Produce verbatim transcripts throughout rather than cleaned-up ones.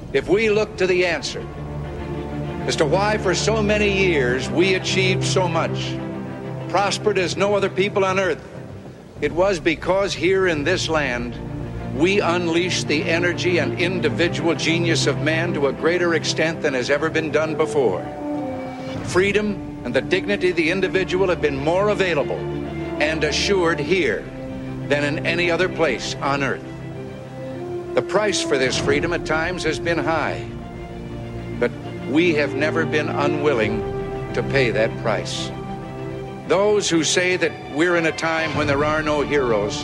if we look to the answer as to why for so many years we achieved so much, prospered as no other people on earth, it was because here in this land we unleashed the energy and individual genius of man to a greater extent than has ever been done before. Freedom and the dignity of the individual have been more available and assured here than in any other place on earth. The price for this freedom at times has been high, but we have never been unwilling to pay that price. Those who say that we're in a time when there are no heroes,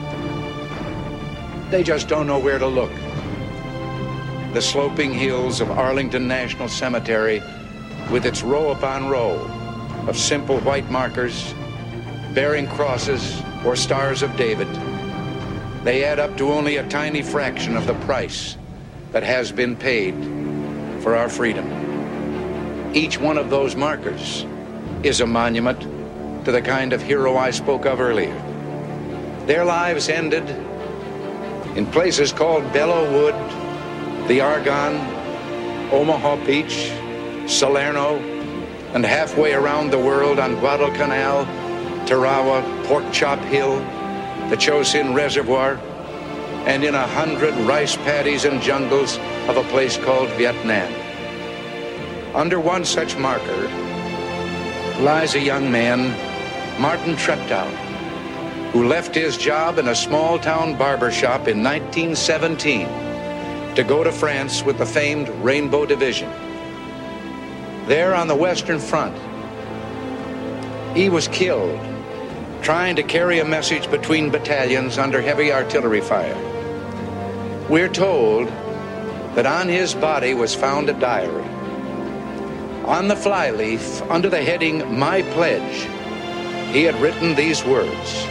they just don't know where to look. The sloping hills of Arlington National Cemetery, with its row upon row of simple white markers bearing crosses or stars of David, they add up to only a tiny fraction of the price that has been paid for our freedom. Each one of those markers is a monument to the kind of hero I spoke of earlier. Their lives ended in places called Belleau Wood, the Argonne, Omaha Beach, Salerno, and halfway around the world on Guadalcanal, Tarawa, Pork Chop Hill, the Chosin Reservoir, and in a hundred rice paddies and jungles of a place called Vietnam. Under one such marker lies a young man, Martin Treptow, who left his job in a small-town barber shop in nineteen seventeen to go to France with the famed Rainbow Division. There on the Western Front, he was killed trying to carry a message between battalions under heavy artillery fire. We're told that on his body was found a diary. On the flyleaf, under the heading, My Pledge, he had written these words: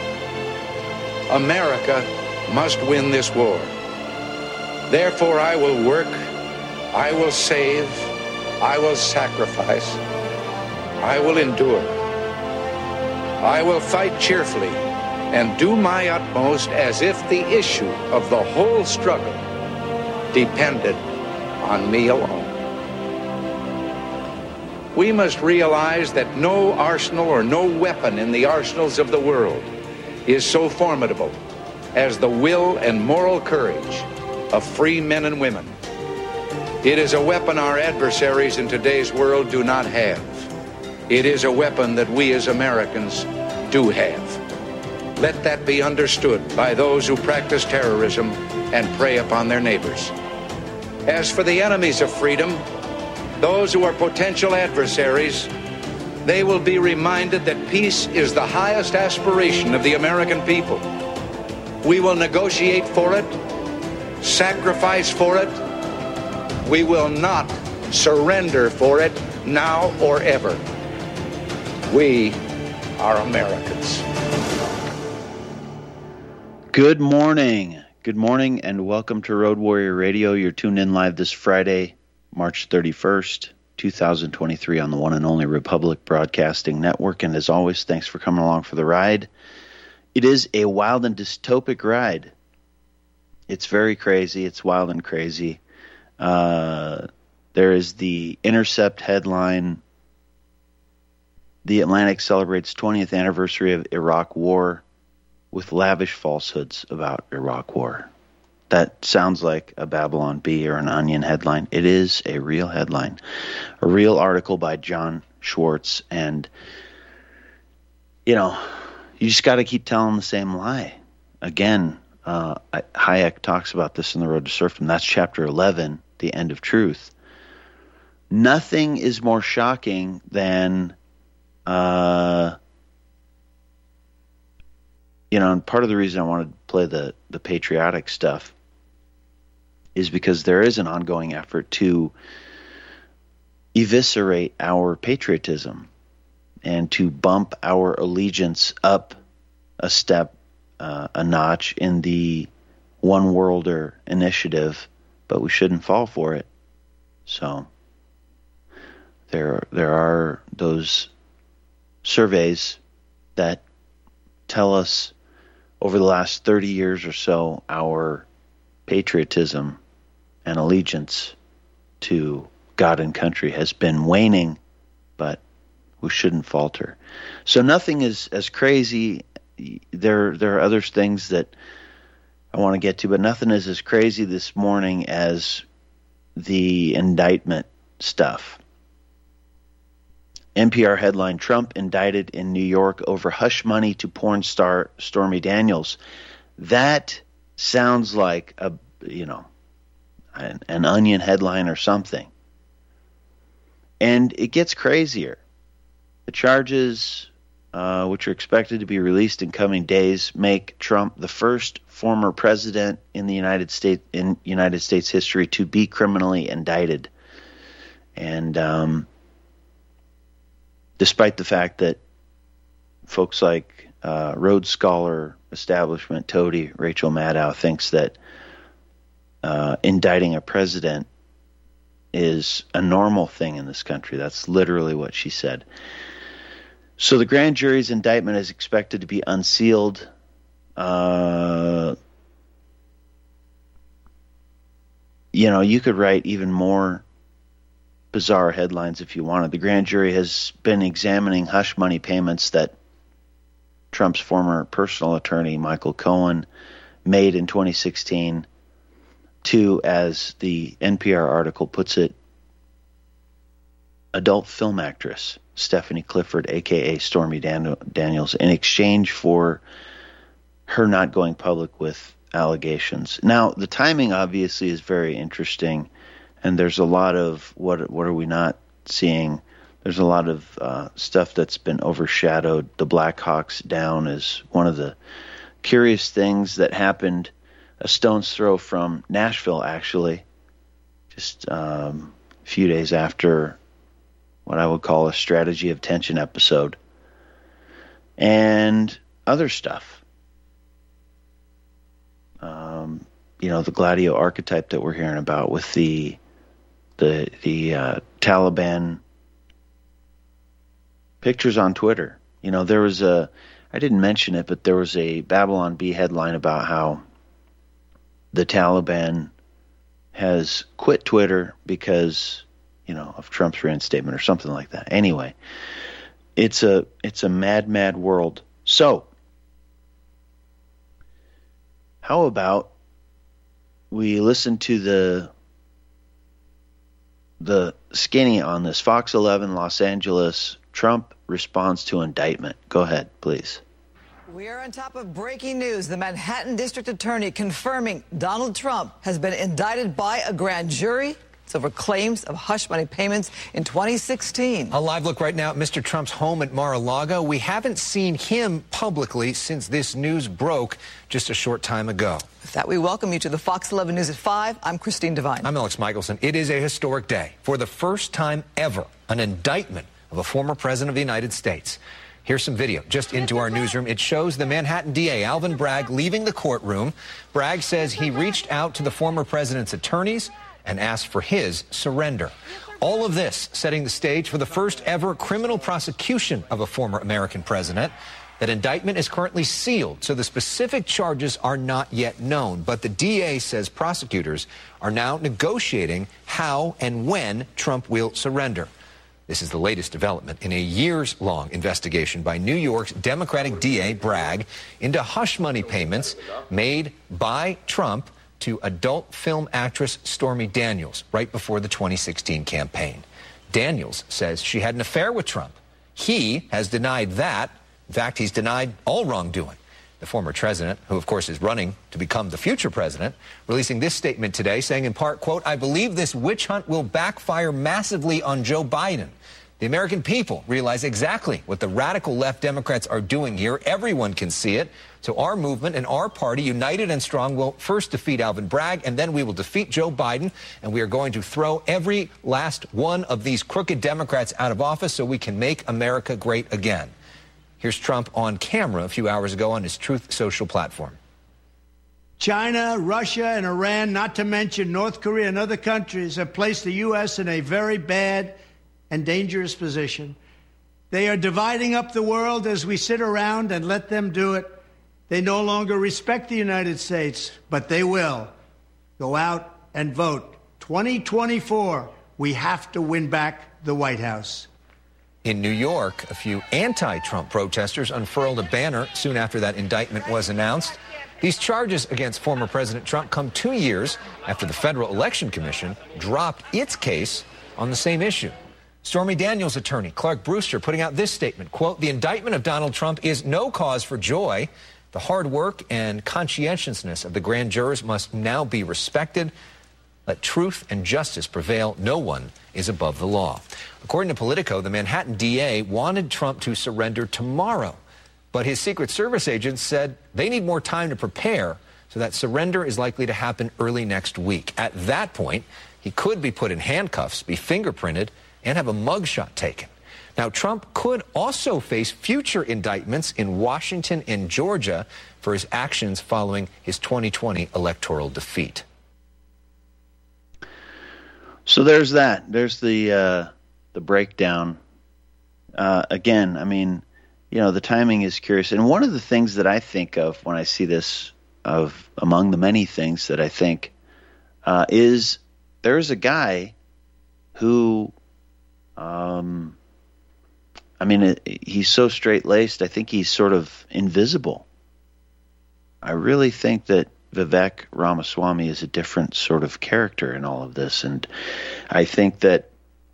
America must win this war. Therefore I will work, I will save, I will sacrifice, I will endure. I will fight cheerfully and do my utmost as if the issue of the whole struggle depended on me alone. We must realize that no arsenal or no weapon in the arsenals of the world is so formidable as the will and moral courage of free men and women. It is a weapon our adversaries in today's world do not have. It is a weapon that we as Americans do have. Let that be understood by those who practice terrorism and prey upon their neighbors. As for the enemies of freedom, those who are potential adversaries, they will be reminded that peace is the highest aspiration of the American people. We will negotiate for it, sacrifice for it. We will not surrender for it now or ever. We are Americans. Good morning. Good morning and welcome to Road Warrior Radio. You're tuned in live this Friday, March thirty-first, twenty twenty-three on the one and only Republic Broadcasting Network. And as always, thanks for coming along for the ride. It is a wild and dystopic ride. It's very crazy. It's wild and crazy. Uh, there is the Intercept headline: The Atlantic celebrates twentieth anniversary of Iraq War with lavish falsehoods about Iraq War. That sounds like a Babylon Bee or an Onion headline. It is a real headline, a real article by John Schwartz. And, you know, you just got to keep telling the same lie. Again, uh, Hayek talks about this in The Road to Serfdom. That's chapter eleven, The End of Truth. Nothing is more shocking than, uh, you know, and part of the reason I wanted to play the, the patriotic stuff is because there is an ongoing effort to eviscerate our patriotism and to bump our allegiance up a step, uh, a notch in the one worlder initiative, but we shouldn't fall for it. So there, there are those surveys that tell us over the last thirty years or so, our patriotism and allegiance to God and country has been waning, but we shouldn't falter. So nothing is as crazy. There, there are other things that I want to get to, but nothing is as crazy this morning as the indictment stuff. N P R headline, Trump indicted in New York over hush money to porn star Stormy Daniels. That sounds like a, you know, an, an Onion headline or something. And it gets crazier. The charges, uh, which are expected to be released in coming days, make Trump the first former president in the United States in United States history to be criminally indicted. And um, despite the fact that folks like uh, Rhodes Scholar establishment toady Rachel Maddow thinks that uh, indicting a president is a normal thing in this country. That's literally what she said. So the grand jury's indictment is expected to be unsealed. Uh, you know, you could write even more bizarre headlines if you wanted. The grand jury has been examining hush money payments that Trump's former personal attorney, Michael Cohen, made in twenty sixteen to, as the N P R article puts it, adult film actress Stephanie Clifford, a k a. Stormy Dan- Daniels, in exchange for her not going public with allegations. Now, the timing obviously is very interesting, and there's a lot of, what what are we not seeing? There's a lot of uh, stuff that's been overshadowed. The Blackhawks down is one of the curious things that happened a stone's throw from Nashville, actually, just um, a few days after what I would call a strategy of tension episode, and other stuff. Um, you know, the Gladio archetype that we're hearing about with the the the uh, Taliban pictures on Twitter. You know, there was a, I didn't mention it, but there was a Babylon Bee headline about how the Taliban has quit Twitter because, you know, of Trump's reinstatement or something like that. Anyway, it's a it's a mad, mad world. So, how about we listen to the the skinny on this? Fox eleven, Los Angeles, Trump responds to indictment. Go ahead, please. We are on top of breaking news. The Manhattan District Attorney confirming Donald Trump has been indicted by a grand jury. It's over claims of hush money payments in twenty sixteen. A live look right now at Mister Trump's home at Mar-a-Lago. We haven't seen him publicly since this news broke just a short time ago. With that, we welcome you to the Fox eleven News at five. I'm Christine Devine. I'm Alex Michelson. It is a historic day. For the first time ever, an indictment of a former president of the United States. Here's some video just into our newsroom. It shows the Manhattan D A, Alvin Bragg, leaving the courtroom. Bragg says he reached out to the former president's attorneys and asked for his surrender. All of this setting the stage for the first ever criminal prosecution of a former American president. That indictment is currently sealed, so the specific charges are not yet known. But the D A says prosecutors are now negotiating how and when Trump will surrender. This is the latest development in a years-long investigation by New York's Democratic D A Bragg into hush money payments made by Trump to adult film actress Stormy Daniels right before the twenty sixteen campaign. Daniels says she had an affair with Trump. He has denied that. In fact, he's denied all wrongdoing. The former president, who of course is running to become the future president, releasing this statement today saying in part, quote, "I believe this witch hunt will backfire massively on Joe Biden. The American people realize exactly what the radical left Democrats are doing here. Everyone can see it. So our movement and our party, united and strong, will first defeat Alvin Bragg, and then we will defeat Joe Biden. And we are going to throw every last one of these crooked Democrats out of office so we can make America great again." Here's Trump on camera a few hours ago on his Truth Social platform. China, Russia, and Iran, not to mention North Korea and other countries, have placed the U S in a very bad and dangerous position. They are dividing up the world as we sit around and let them do it. They no longer respect the United States, but they will go out and vote twenty twenty-four, we have to win back the White House. In New York, a few anti-Trump protesters unfurled a banner soon after that indictment was announced. These charges against former President Trump come two years after the Federal Election Commission dropped its case on the same issue. Stormy Daniels' attorney, Clark Brewster, putting out this statement, quote, "The indictment of Donald Trump is no cause for joy. The hard work and conscientiousness of the grand jurors must now be respected. Let truth and justice prevail. No one is above the law." According to Politico, the Manhattan D A wanted Trump to surrender tomorrow, but his Secret Service agents said they need more time to prepare, so that surrender is likely to happen early next week. At that point, he could be put in handcuffs, be fingerprinted, and have a mugshot taken. Now, Trump could also face future indictments in Washington and Georgia for his actions following his twenty twenty electoral defeat. So there's that. There's the uh, the breakdown. Uh, again, I mean, you know, the timing is curious. And one of the things that I think of when I see this, of among the many things that I think, uh, is there's a guy who, um, I mean, it, he's so straight-laced, I think he's sort of invisible. I really think that Vivek Ramaswamy is a different sort of character in all of this, and I think that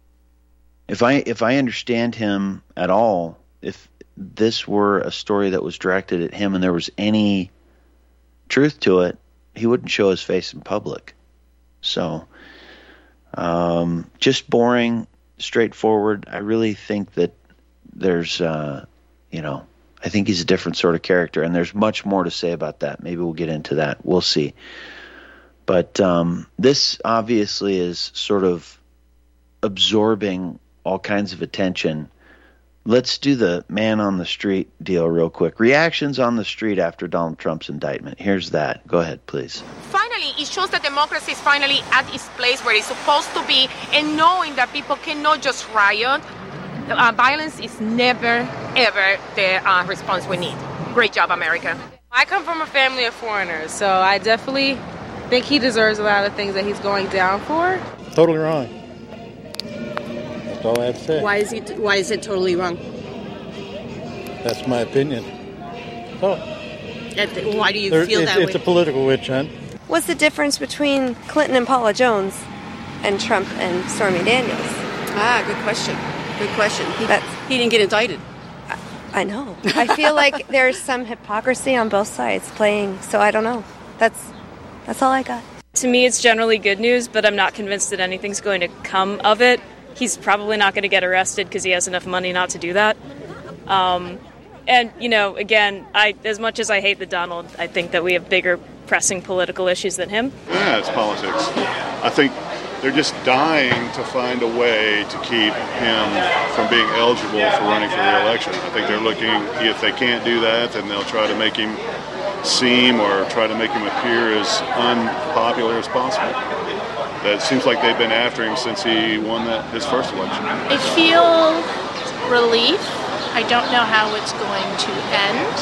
if I if I understand him at all, if this were a story that was directed at him and there was any truth to it, he wouldn't show his face in public. So, um, just boring, straightforward. I really think that there's, uh, you know, I think he's a different sort of character, and there's much more to say about that. Maybe we'll get into that. We'll see. But um, this obviously is sort of absorbing all kinds of attention. Let's do the man on the street deal real quick. Reactions on the street after Donald Trump's indictment. Here's that. Go ahead, please. Finally, it shows that democracy is finally at its place where it's supposed to be, and knowing that people cannot just riot. Uh, violence is never, ever the uh, response we need. Great job, America. I come from a family of foreigners, so I definitely think he deserves a lot of things that he's going down for. Totally wrong. That's all I have to say. Why is he? Why is it totally wrong? That's my opinion. So, why do you there, feel it's, that it's way? a political witch hunt. What's the difference between Clinton and Paula Jones and Trump and Stormy Daniels? Ah, good question. Good question. He, That's, he didn't get indicted. I, I know. I feel like there's some hypocrisy on both sides playing, so I don't know. That's that's all I got. To me, it's generally good news, but I'm not convinced that anything's going to come of it. He's probably not going to get arrested because he has enough money not to do that. Um, and, you know, again, I as much as I hate the Donald, I think that we have bigger pressing political issues than him. Yeah, it's politics. I think they're just dying to find a way to keep him from being eligible for running for re-election. I think they're looking, if they can't do that, then they'll try to make him seem or try to make him appear as unpopular as possible. That seems like they've been after him since he won that his first election. I feel relief. I don't know how it's going to end.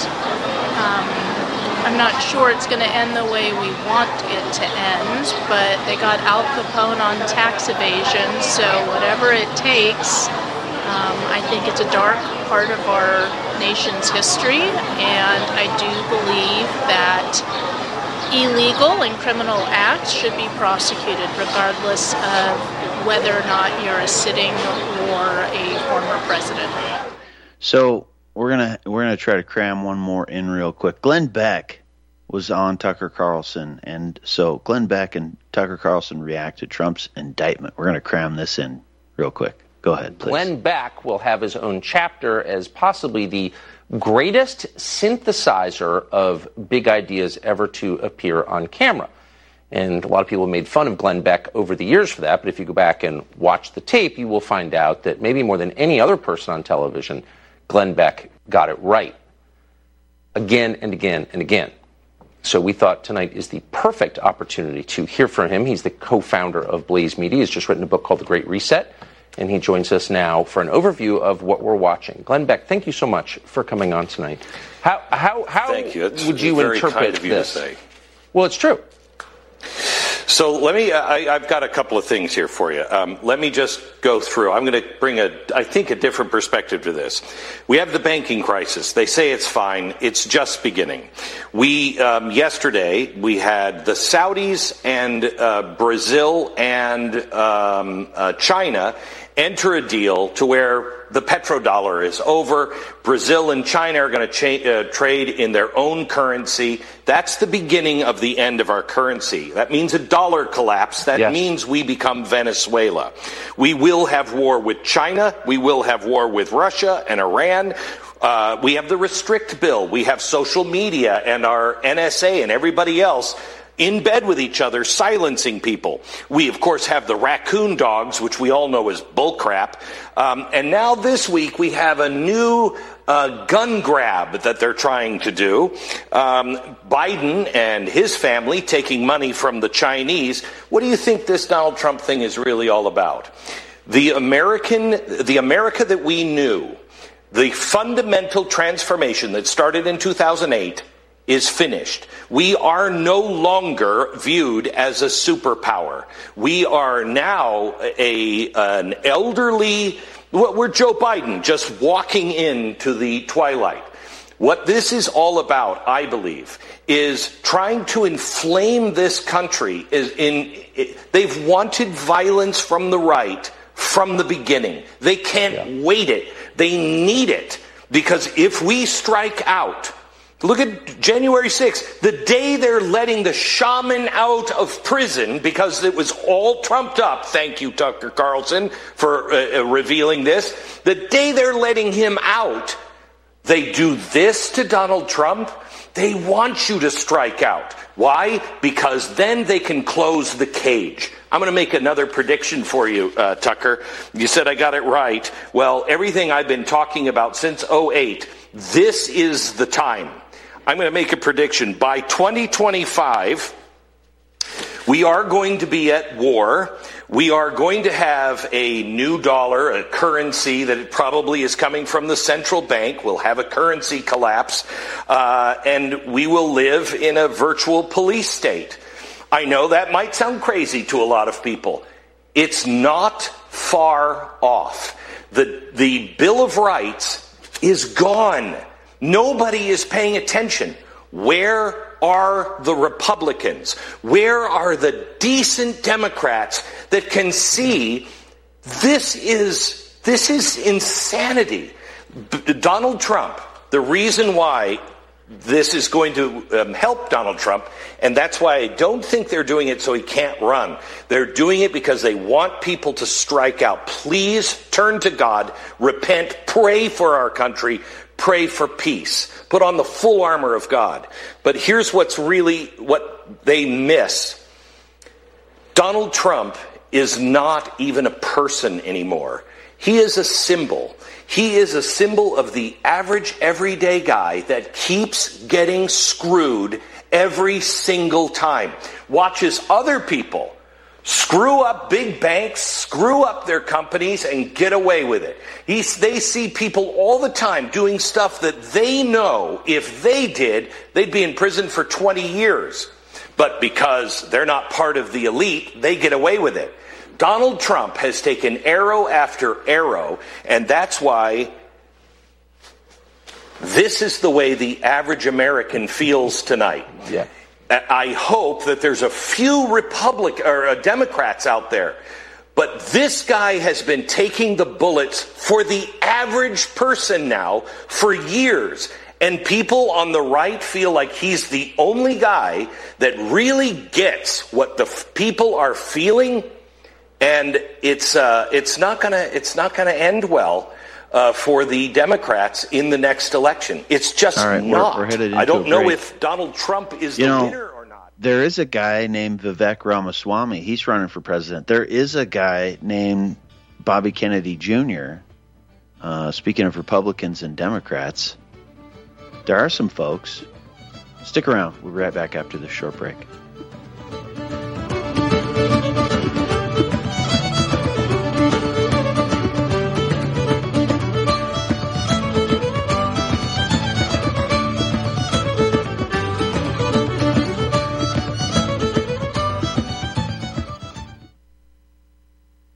Um, I'm not sure it's going to end the way we want it to end, but they got Al Capone on tax evasion, so whatever it takes, um, I think it's a dark part of our nation's history, and I do believe that illegal and criminal acts should be prosecuted regardless of whether or not you're a sitting or a former president. So we're gonna we're gonna try to cram one more in real quick. Glenn Beck was on Tucker Carlson, and so Glenn Beck and Tucker Carlson react to Trump's indictment. We're gonna cram this in real quick. Go ahead, please. Glenn Beck will have his own chapter as possibly the greatest synthesizer of big ideas ever to appear on camera. And a lot of people made fun of Glenn Beck over the years for that, but if you go back and watch the tape, you will find out that maybe more than any other person on television, Glenn Beck got it right again and again and again. So we thought tonight is the perfect opportunity to hear from him. He's the co-founder of Blaze Media. He's just written a book called The Great Reset, and he joins us now for an overview of what we're watching. Glenn Beck, thank you so much for coming on tonight. How how how thank you. It's would you very interpret kind of you this? to say. Well, it's true. So let me, I, I've got a couple of things here for you. Um, let me just go through. I'm going to bring a, I think, a different perspective to this. We have the banking crisis. They say it's fine. It's just beginning. We, um, yesterday, we had the Saudis and uh, Brazil and um, uh, China enter a deal to where the petrodollar is over. Brazil and China are going to cha- uh, trade in their own currency. That's the beginning of the end of our currency. That means a dollar collapse. That yes. means we become Venezuela. We will have war with China. We will have war with Russia and Iran. Uh, we have the restrict bill. We have social media and our N S A and everybody else in bed with each other, silencing people. We, of course, have the raccoon dogs, which we all know is bullcrap. Um, and now this week we have a new uh, gun grab that they're trying to do. Um, Biden and his family taking money from the Chinese. What do you think this Donald Trump thing is really all about? The American, the America that we knew, the fundamental transformation that started in two thousand eight, is finished. We are no longer viewed as a superpower. We are now a an elderly, we're Joe Biden just walking into the twilight. What this is all about, I believe, is trying to inflame this country. Is in they've wanted violence from the right from the beginning. They can't yeah. wait it. They need it, because if we strike out, look at January sixth, the day they're letting the shaman out of prison because it was all trumped up. Thank you, Tucker Carlson, for uh, revealing this. The day they're letting him out, they do this to Donald Trump. They want you to strike out. Why? Because then they can close the cage. I'm going to make another prediction for you, uh, Tucker. You said I got it right. Well, everything I've been talking about since oh eight, this is the time. I'm going to make a prediction. By twenty twenty-five, we are going to be at war. We are going to have a new dollar, a currency that probably is coming from the central bank. We'll have a currency collapse, uh, and we will live in a virtual police state. I know that might sound crazy to a lot of people. It's not far off. The, the Bill of Rights is gone. Nobody is paying attention. Where are the Republicans? Where are the decent Democrats that can see this is this is insanity? B- Donald Trump, the reason why this is going to um, help Donald Trump, and that's why I don't think they're doing it so he can't run. They're doing it because they want people to strike out. Please turn to God, repent, pray for our country, pray for peace. Put on the full armor of God. But here's what's really, what they miss. Donald Trump is not even a person anymore. He is a symbol. He is a symbol of the average, everyday guy that keeps getting screwed every single time. Watches other people screw up big banks, screw up their companies, and get away with it. He's, they see people all the time doing stuff that they know if they did, they'd be in prison for twenty years. But because they're not part of the elite, they get away with it. Donald Trump has taken arrow after arrow, and that's why this is the way the average American feels tonight. Yeah. I hope that there's a few Republic or uh, Democrats out there, but this guy has been taking the bullets for the average person now for years. And people on the right feel like he's the only guy that really gets what the f- people are feeling. And it's uh, it's not gonna it's not gonna end well uh, for the Democrats in the next election. It's just right, not. We're, we're I don't know break. if Donald Trump is you the know, winner or not. There is a guy named Vivek Ramaswamy. He's running for president. There is a guy named Bobby Kennedy Junior Uh, speaking of Republicans and Democrats, there are some folks. Stick around. We'll be right back after this short break.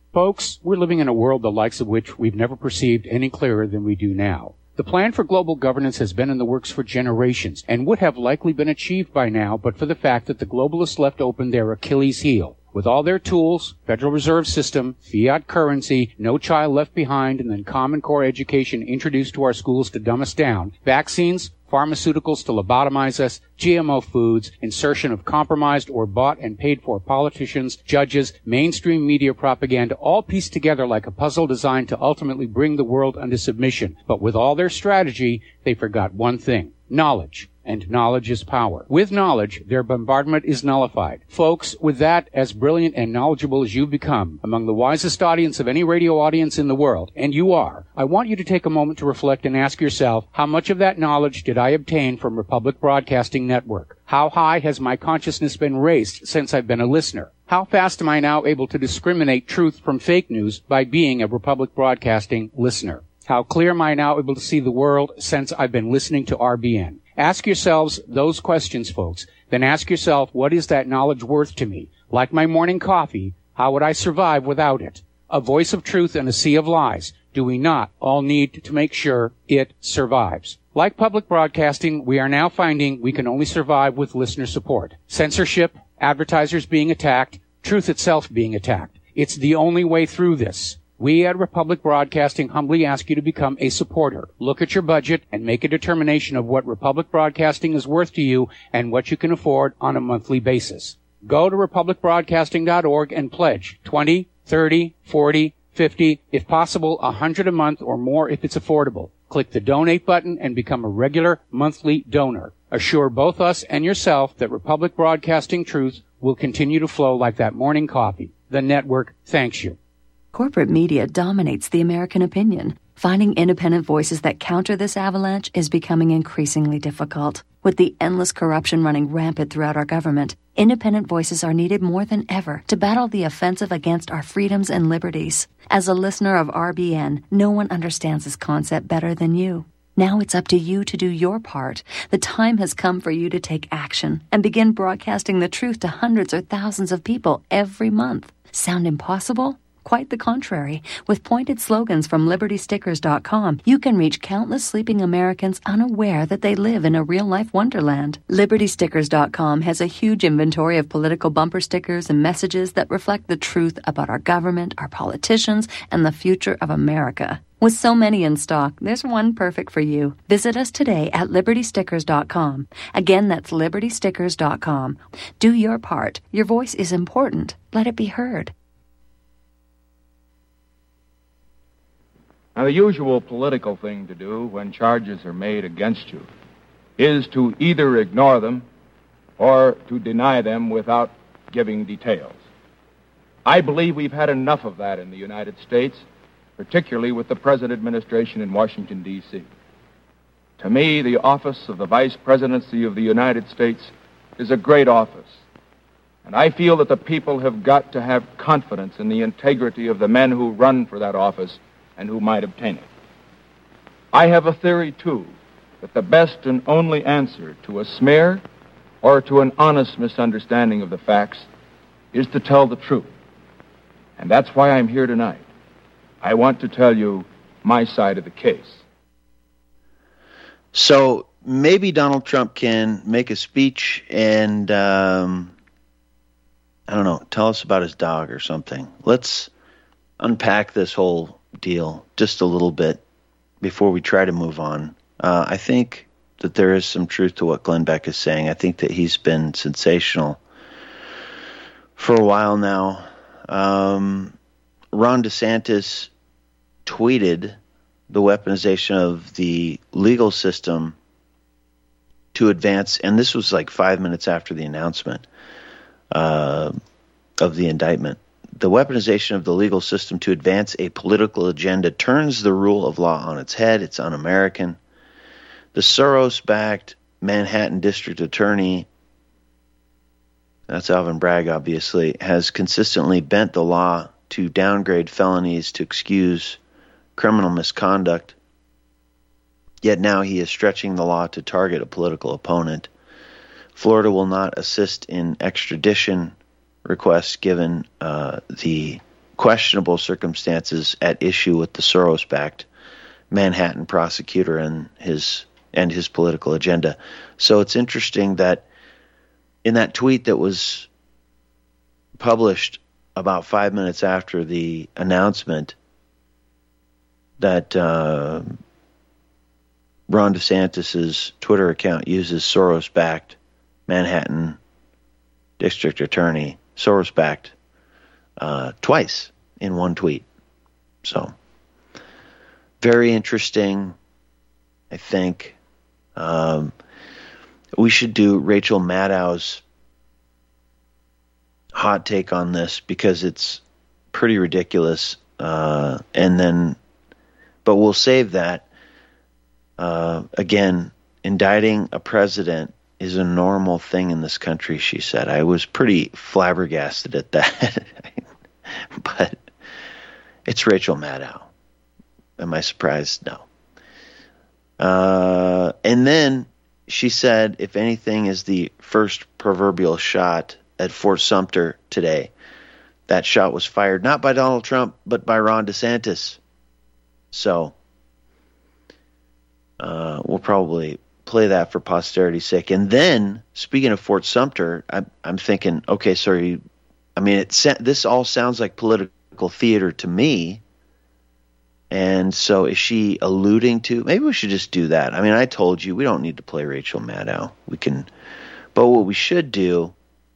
Folks, we're living in a world the likes of which we've never perceived any clearer than we do now. The plan for global governance has been in the works for generations and would have likely been achieved by now but for the fact that the globalists left open their Achilles heel. With all their tools, Federal Reserve System, fiat currency, no child left behind, and then Common Core education introduced to our schools to dumb us down, vaccines, pharmaceuticals to lobotomize us, G M O foods, insertion of compromised or bought and paid for politicians, judges, mainstream media propaganda, all pieced together like a puzzle designed to ultimately bring the world under submission. But with all their strategy, they forgot one thing: knowledge. And knowledge is power. With knowledge, their bombardment is nullified. Folks, with that, as brilliant and knowledgeable as you've become, among the wisest audience of any radio audience in the world, and you are, I want you to take a moment to reflect and ask yourself, how much of that knowledge did I obtain from Republic Broadcasting Network? How high has my consciousness been raised since I've been a listener? How fast am I now able to discriminate truth from fake news by being a Republic Broadcasting listener? How clear am I now able to see the world since I've been listening to R B N? Ask yourselves those questions, folks. Then ask yourself, what is that knowledge worth to me? Like my morning coffee, how would I survive without it? A voice of truth in a sea of lies. Do we not all need to make sure it survives? Like public broadcasting, we are now finding we can only survive with listener support. Censorship, advertisers being attacked, truth itself being attacked. It's the only way through this. We at Republic Broadcasting humbly ask you to become a supporter. Look at your budget and make a determination of what Republic Broadcasting is worth to you and what you can afford on a monthly basis. Go to republic broadcasting dot org and pledge twenty, thirty, forty, fifty, if possible, one hundred a month or more if it's affordable. Click the donate button and become a regular monthly donor. Assure both us and yourself that Republic Broadcasting truth will continue to flow like that morning coffee. The network thanks you. Corporate media dominates the American opinion. Finding independent voices that counter this avalanche is becoming increasingly difficult. With the endless corruption running rampant throughout our government, independent voices are needed more than ever to battle the offensive against our freedoms and liberties. As a listener of R B N, no one understands this concept better than you. Now it's up to you to do your part. The time has come for you to take action and begin broadcasting the truth to hundreds or thousands of people every month. Sound impossible? Quite the contrary. With pointed slogans from liberty stickers dot com, you can reach countless sleeping Americans unaware that they live in a real-life wonderland. liberty stickers dot com has a huge inventory of political bumper stickers and messages that reflect the truth about our government, our politicians, and the future of America. With so many in stock, there's one perfect for you. Visit us today at liberty stickers dot com. Again, that's liberty stickers dot com. Do your part. Your voice is important. Let it be heard. Now, the usual political thing to do when charges are made against you is to either ignore them or to deny them without giving details. I believe we've had enough of that in the United States, particularly with the present administration in Washington, D C To me, the office of the Vice Presidency of the United States is a great office, and I feel that the people have got to have confidence in the integrity of the men who run for that office and who might obtain it. I have a theory, too, that the best and only answer to a smear or to an honest misunderstanding of the facts is to tell the truth. And that's why I'm here tonight. I want to tell you my side of the case. So maybe Donald Trump can make a speech and, um, I don't know, tell us about his dog or something. Let's unpack this whole deal just a little bit before we try to move on. Uh, I think that there is some truth to what Glenn Beck is saying. I think that he's been sensational for a while now. Um, Ron DeSantis tweeted the weaponization of the legal system to advance, and this was like five minutes after the announcement uh, of the indictment. The weaponization of the legal system to advance a political agenda turns the rule of law on its head. It's un-American. The Soros-backed Manhattan District Attorney, that's Alvin Bragg, obviously, has consistently bent the law to downgrade felonies to excuse criminal misconduct. Yet now he is stretching the law to target a political opponent. Florida will not assist in extradition requests given uh, the questionable circumstances at issue with the Soros-backed Manhattan prosecutor and his and his political agenda. So it's interesting that in that tweet that was published about five minutes after the announcement that uh, Ron DeSantis' Twitter account uses Soros-backed Manhattan district attorney, Soros-backed, uh, twice in one tweet. So, very interesting, I think. Um, we should do Rachel Maddow's hot take on this because it's pretty ridiculous. Uh, and then, but we'll save that. Uh, again, indicting a president is a normal thing in this country, she said. I was pretty flabbergasted at that. But it's Rachel Maddow. Am I surprised? No. Uh, and then she said, if anything is the first proverbial shot at Fort Sumter today, that shot was fired not by Donald Trump, but by Ron DeSantis. So uh, we'll probably play that for posterity's sake. And then, speaking of Fort Sumter, I'm, I'm thinking, okay, so you, I mean, it, this all sounds like political theater to me. And so is she alluding to, maybe we should just do that. I mean, I told you we don't need to play Rachel Maddow. We can, but what we should do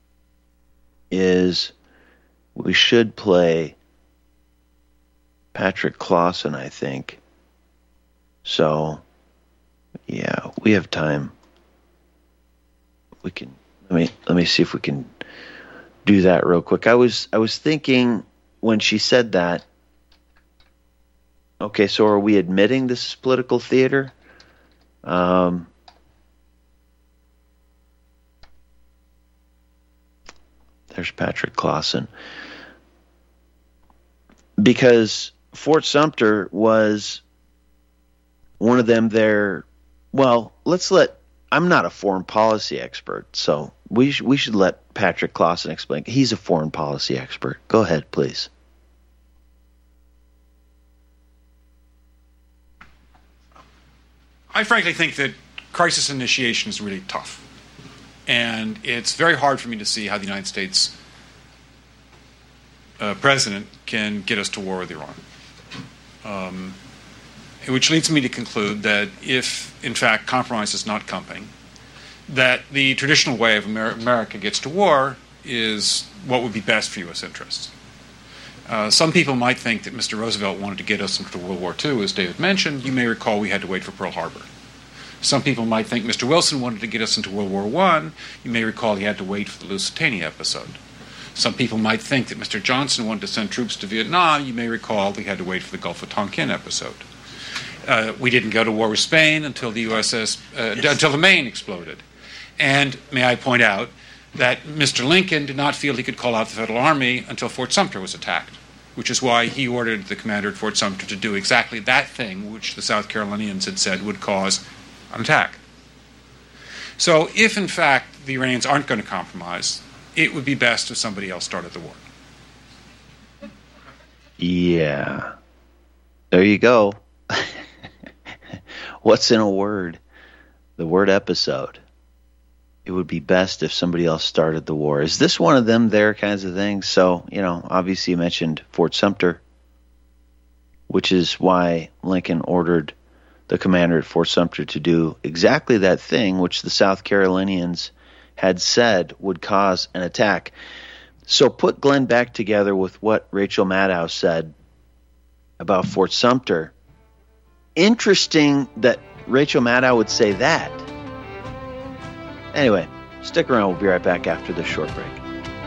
is we should play Patrick Clausen, I think. So, yeah, we have time. We can, let me, let me see if we can do that real quick. I was, I was thinking when she said that, okay, so are we admitting this is political theater? Um, there's Patrick Clausen. Because Fort Sumter was one of them there. Well, let's let, I'm not a foreign policy expert, so we, sh- we should let Patrick Clausen explain. He's a foreign policy expert. Go ahead, please. I frankly think that crisis initiation is really tough. And it's very hard for me to see how the United States uh, president can get us to war with Iran. Um, which leads me to conclude that if, in fact, compromise is not coming, that the traditional way of Amer- America gets to war is what would be best for U S interests. Uh, some people might think that Mister Roosevelt wanted to get us into World War Two, as David mentioned. You may recall we had to wait for Pearl Harbor. Some people might think Mister Wilson wanted to get us into World War One. You may recall he had to wait for the Lusitania episode. Some people might think that Mister Johnson wanted to send troops to Vietnam. You may recall we had to wait for the Gulf of Tonkin episode. Uh, we didn't go to war with Spain until the U S S, uh, until the Maine exploded. And may I point out that Mister Lincoln did not feel he could call out the Federal Army until Fort Sumter was attacked, which is why he ordered the commander at Fort Sumter to do exactly that thing which the South Carolinians had said would cause an attack. So if, in fact, the Iranians aren't going to compromise, it would be best if somebody else started the war. Yeah. There you go. What's in a word? The word episode. It would be best if somebody else started the war. Is this one of them there kinds of things? So, you know, obviously you mentioned Fort Sumter, which is why Lincoln ordered the commander at Fort Sumter to do exactly that thing which the South Carolinians had said would cause an attack. So put Glenn back together with what Rachel Maddow said about Fort Sumter. Interesting that Rachel Maddow would say that. Anyway, stick around. We'll be right back after this short break.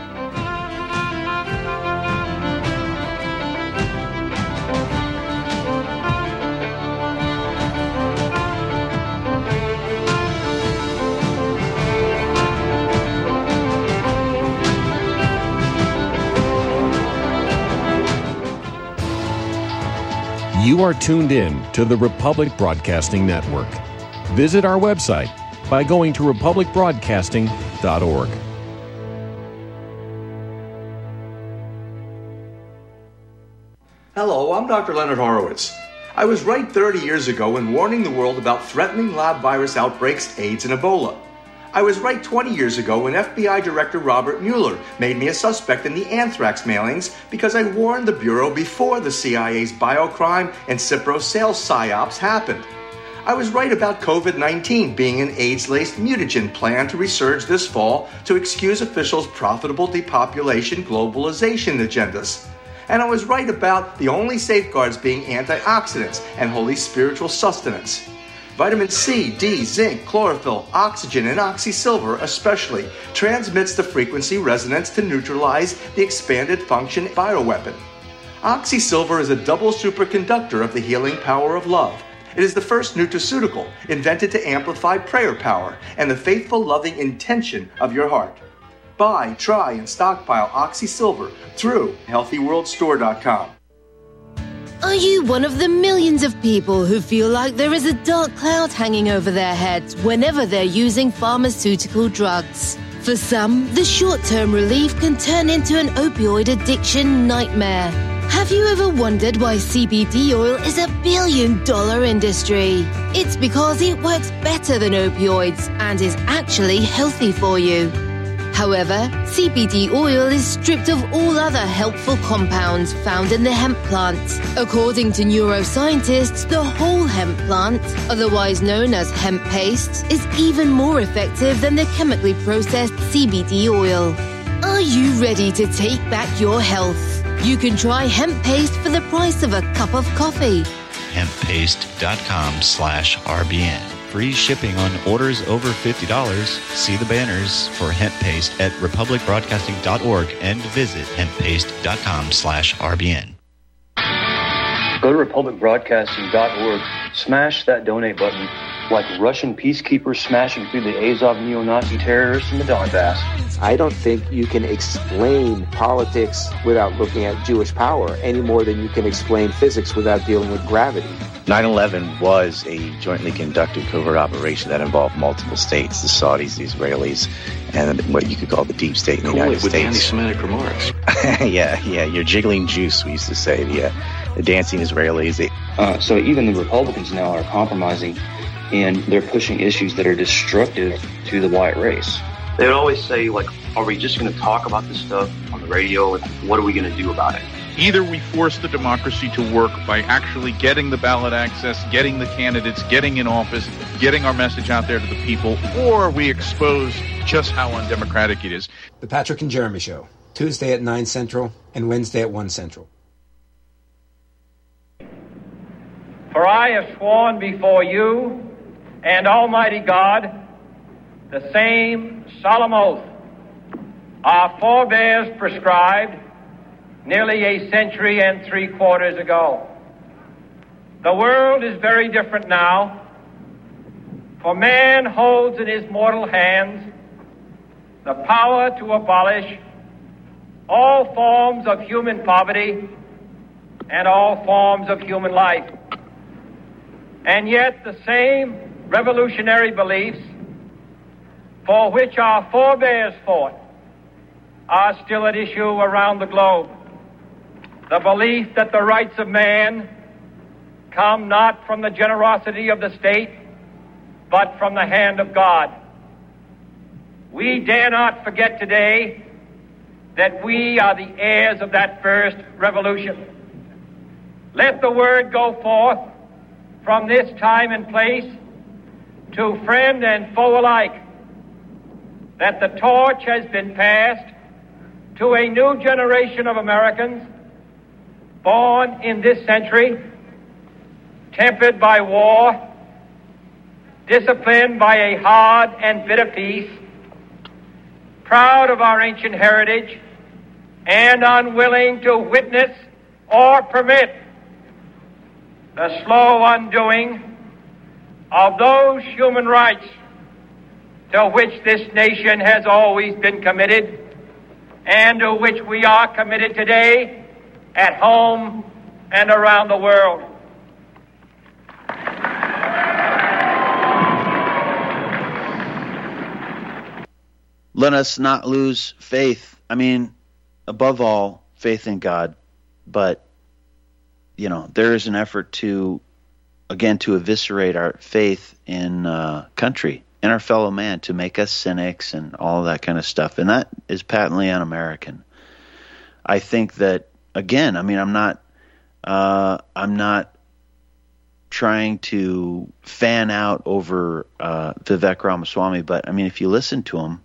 You are tuned in to the Republic Broadcasting Network. Visit our website by going to republic broadcasting dot org. Hello, I'm Doctor Leonard Horowitz. I was right thirty years ago when warning the world about threatening lab virus outbreaks, AIDS, and Ebola. I was right twenty years ago when F B I Director Robert Mueller made me a suspect in the anthrax mailings because I warned the Bureau before the C I A's biocrime and Cipro sales psyops happened. I was right about COVID nineteen being an AIDS-laced mutagen plan to resurge this fall to excuse officials' profitable depopulation globalization agendas. And I was right about the only safeguards being antioxidants and holy spiritual sustenance. Vitamin C, D, zinc, chlorophyll, oxygen, and oxysilver especially transmits the frequency resonance to neutralize the expanded function bioweapon. Oxysilver is a double superconductor of the healing power of love. It is the first nutraceutical invented to amplify prayer power and the faithful, loving intention of your heart. Buy, try, and stockpile Oxysilver through healthy world store dot com. Are you one of the millions of people who feel like there is a dark cloud hanging over their heads whenever they're using pharmaceutical drugs? For some, the short-term relief can turn into an opioid addiction nightmare. Have you ever wondered why C B D oil is a billion-dollar industry? It's because it works better than opioids and is actually healthy for you. However, C B D oil is stripped of all other helpful compounds found in the hemp plant. According to neuroscientists, the whole hemp plant, otherwise known as hemp paste, is even more effective than the chemically processed C B D oil. Are you ready to take back your health? You can try hemp paste for the price of a cup of coffee. hemp paste dot com slash R B N. Free shipping on orders over fifty dollars. See the banners for hemp paste at republic broadcasting dot org and visit hemp paste dot com slash R B N. Go to republic broadcasting dot org, smash that donate button like Russian peacekeepers smashing through the Azov neo-Nazi terrorists in the Donbass. I don't think you can explain politics without looking at Jewish power any more than you can explain physics without dealing with gravity. nine eleven was a jointly conducted covert operation that involved multiple states, the Saudis, the Israelis, and what you could call the deep state in the cool United it with States. Anti-Semitic remarks. yeah, yeah, you're jiggling juice, we used to say. The, uh, the dancing Israelis. They... Uh, so even the Republicans now are compromising, and they're pushing issues that are destructive to the white race. They would always say, like, are we just going to talk about this stuff on the radio, and what are we going to do about it? Either we force the democracy to work by actually getting the ballot access, getting the candidates, getting in office, getting our message out there to the people, or we expose just how undemocratic it is. The Patrick and Jeremy Show, Tuesday at nine Central and Wednesday at one Central. For I have sworn before you and Almighty God the same solemn oath our forebears prescribed nearly a century and three quarters ago. The world is very different now, for man holds in his mortal hands the power to abolish all forms of human poverty and all forms of human life. And yet the same revolutionary beliefs for which our forebears fought are still at issue around the globe. The belief that the rights of man come not from the generosity of the state, but from the hand of God. We dare not forget today that we are the heirs of that first revolution. Let the word go forth from this time and place to friend and foe alike that the torch has been passed to a new generation of Americans born in this century, tempered by war, disciplined by a hard and bitter peace, proud of our ancient heritage, and unwilling to witness or permit the slow undoing of those human rights to which this nation has always been committed and to which we are committed today at home and around the world. Let us not lose faith. I mean, above all, faith in God, but you know, there is an effort to, again, to eviscerate our faith in uh, country and our fellow man, to make us cynics and all of that kind of stuff. And that is patently un-American. I think that, again, I mean, I'm not, uh, I'm not trying to fan out over uh, Vivek Ramaswamy, but I mean, if you listen to him,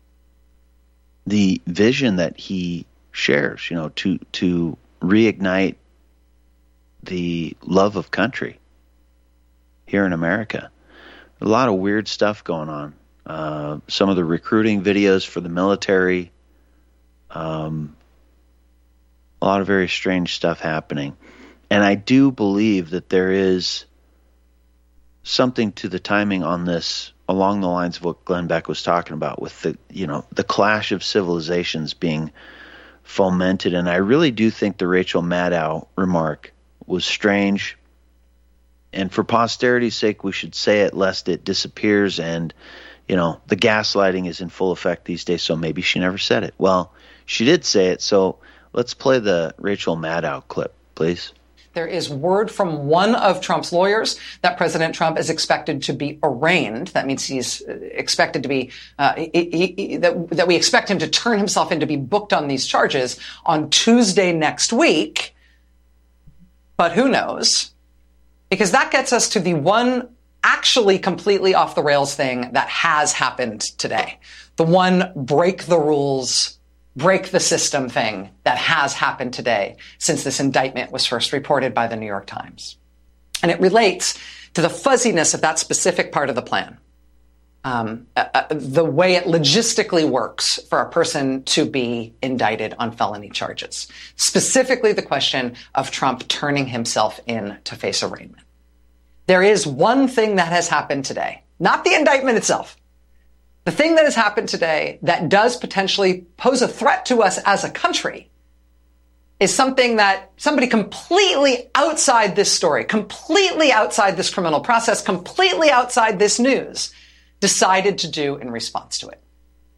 the vision that he shares, you know, to to reignite the love of country here in America. A lot of weird stuff going on. Uh, some of the recruiting videos for the military. Um, a lot of very strange stuff happening. And I do believe that there is something to the timing on this along the lines of what Glenn Beck was talking about, with the, you know, the clash of civilizations being fomented. And I really do think the Rachel Maddow remark was strange. And for posterity's sake, we should say it lest it disappears. And, you know, the gaslighting is in full effect these days, so maybe she never said it. Well, she did say it, so let's play the Rachel Maddow clip, please. There is word from one of Trump's lawyers that President Trump is expected to be arraigned. That means he's expected to be, uh, he, he, that, that we expect him to turn himself in to be booked on these charges on Tuesday next week. But who knows? Because that gets us to the one actually completely off the rails thing that has happened today. The one break the rules, break the system thing that has happened today since this indictment was first reported by the New York Times. And it relates to the fuzziness of that specific part of the plan. Um, uh, the way it logistically works for a person to be indicted on felony charges. Specifically the question of Trump turning himself in to face arraignment. There is one thing that has happened today, not the indictment itself. The thing that has happened today that does potentially pose a threat to us as a country is something that somebody completely outside this story, completely outside this criminal process, completely outside this news, decided to do in response to it.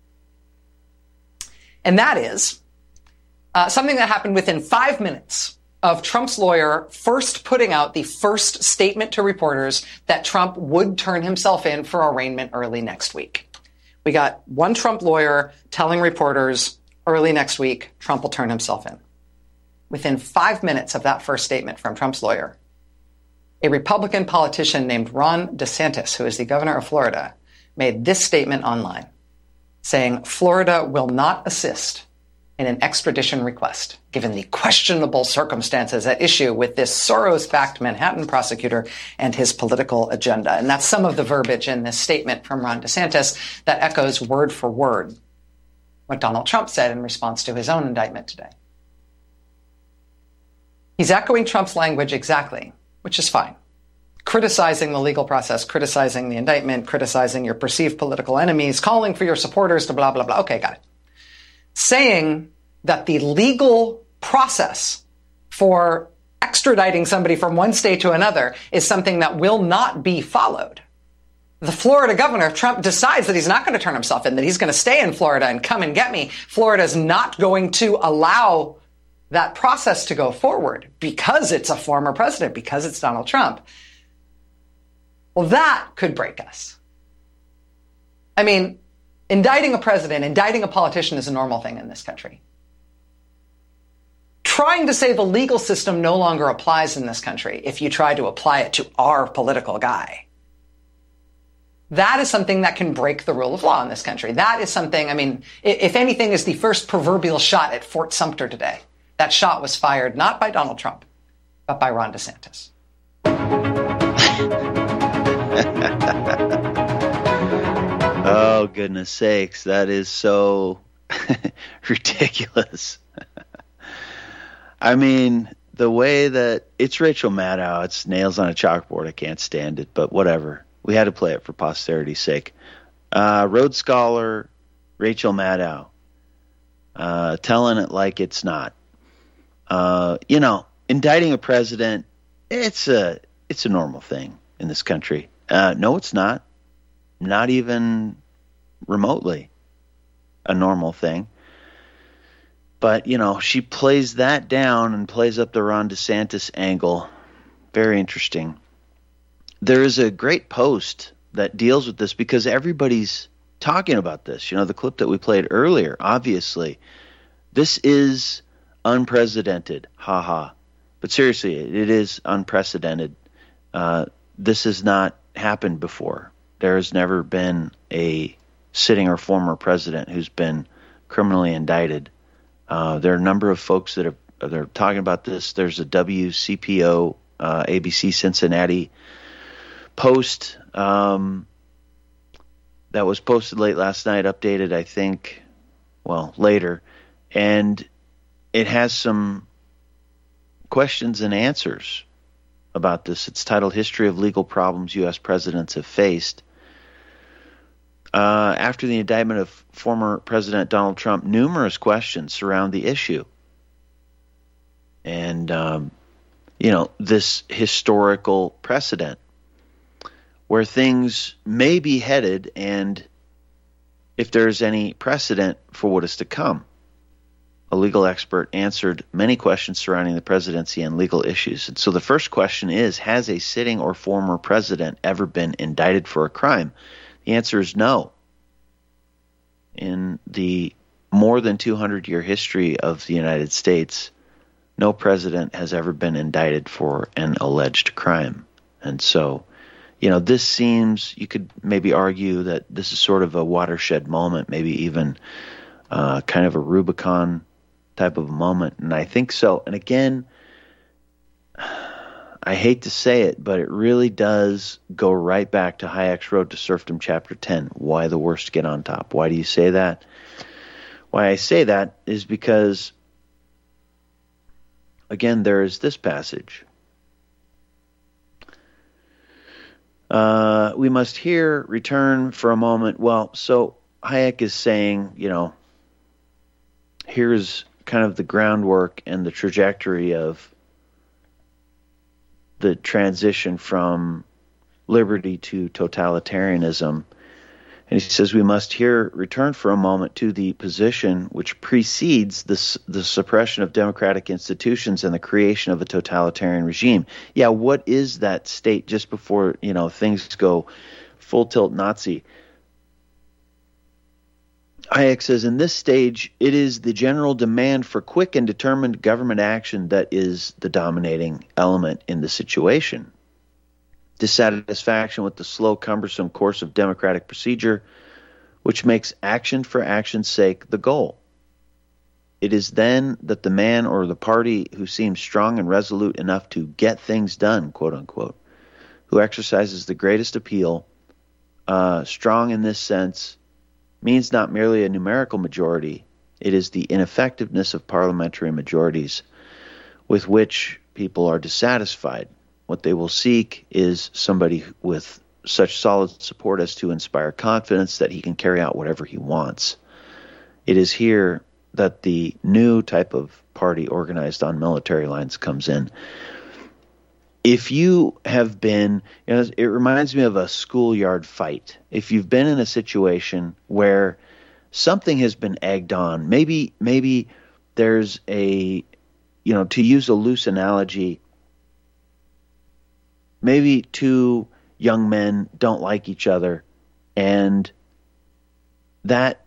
And that is uh, something that happened within five minutes of Trump's lawyer first putting out the first statement to reporters that Trump would turn himself in for arraignment early next week. We got one Trump lawyer telling reporters early next week, Trump will turn himself in. Within five minutes of that first statement from Trump's lawyer, a Republican politician named Ron DeSantis, who is the governor of Florida, made this statement online, saying Florida will not assist in an extradition request, given the questionable circumstances at issue with this Soros-backed Manhattan prosecutor and his political agenda. And that's some of the verbiage in this statement from Ron DeSantis that echoes word for word what Donald Trump said in response to his own indictment today. He's echoing Trump's language exactly, which is fine. Criticizing the legal process, criticizing the indictment, criticizing your perceived political enemies, calling for your supporters to blah, blah, blah. Okay, got it. Saying that the legal process for extraditing somebody from one state to another is something that will not be followed. The Florida governor, if Trump decides that he's not going to turn himself in, that he's going to stay in Florida and come and get me, Florida's not going to allow that process to go forward because it's a former president, because it's Donald Trump. Well, that could break us. I mean, indicting a president, indicting a politician is a normal thing in this country. Trying to say the legal system no longer applies in this country if you try to apply it to our political guy, that is something that can break the rule of law in this country. That is something, I mean, if anything, is the first proverbial shot at Fort Sumter today. That shot was fired not by Donald Trump, but by Ron DeSantis. Oh, goodness sakes. That is so ridiculous. I mean, the way that it's Rachel Maddow, it's nails on a chalkboard. I can't stand it, but whatever. We had to play it for posterity's sake. Uh, Rhodes Scholar Rachel Maddow, uh, telling it like it's not. Uh, you know, indicting a president, it's a it's a normal thing in this country. Uh, no, it's not. Not even remotely a normal thing. But, you know, she plays that down and plays up the Ron DeSantis angle. Very interesting. There is a great post that deals with this because everybody's talking about this. You know, the clip that we played earlier, obviously. This is unprecedented. Ha ha. But seriously, it is unprecedented. Uh, this has not happened before. There has never been a sitting or former president who's been criminally indicted. Uh, there are a number of folks that are they're talking about this. There's a W C P O, uh, A B C Cincinnati post um, that was posted late last night, updated, I think, well, later. And it has some questions and answers about this. It's titled History of Legal Problems U S Presidents Have Faced. Uh, after the indictment of former President Donald Trump, numerous questions surround the issue. And, um, you know, this historical precedent where things may be headed, and if there's any precedent for what is to come. A legal expert answered many questions surrounding the presidency and legal issues. And so the first question is, has a sitting or former president ever been indicted for a crime? The answer is no. In the more than two hundred year history of the United States, no president has ever been indicted for an alleged crime. And so, you know, this seems, you could maybe argue that this is sort of a watershed moment, maybe even uh, kind of a Rubicon type of a moment. And I think so. And again, I hate to say it, but it really does go right back to Hayek's Road to Serfdom, Chapter ten. Why the worst get on top? Why do you say that? Why I say that is because, again, there is this passage. Uh, we must here return for a moment. Well, so Hayek is saying, you know, here's kind of the groundwork and the trajectory of the transition from liberty to totalitarianism. And he says we must here return for a moment to the position which precedes the, the suppression of democratic institutions and the creation of a totalitarian regime. Yeah, what is that state just before, you know, things go full tilt Nazi? Hayek says, in this stage, it is the general demand for quick and determined government action that is the dominating element in the situation. Dissatisfaction with the slow, cumbersome course of democratic procedure, which makes action for action's sake the goal. It is then that the man or the party who seems strong and resolute enough to get things done, quote unquote, who exercises the greatest appeal, uh, strong in this sense, means not merely a numerical majority, it is the ineffectiveness of parliamentary majorities with which people are dissatisfied. What they will seek is somebody with such solid support as to inspire confidence that he can carry out whatever he wants. It is here that the new type of party organized on military lines comes in. If you have been, you know, it reminds me of a schoolyard fight. If you've been in a situation where something has been egged on, maybe maybe there's a, you know, to use a loose analogy, maybe two young men don't like each other, and that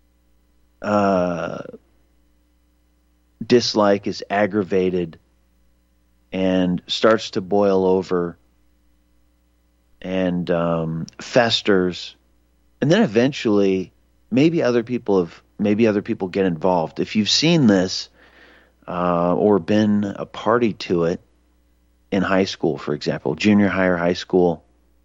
uh, dislike is aggravated and starts to boil over and um, festers, and then eventually maybe other people have maybe other people get involved. If you've seen this uh, or been a party to it in high school, for example, junior high or high school,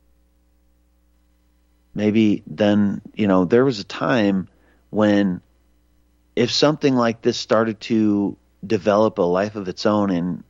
maybe then, you know, there was a time when if something like this started to develop a life of its own in,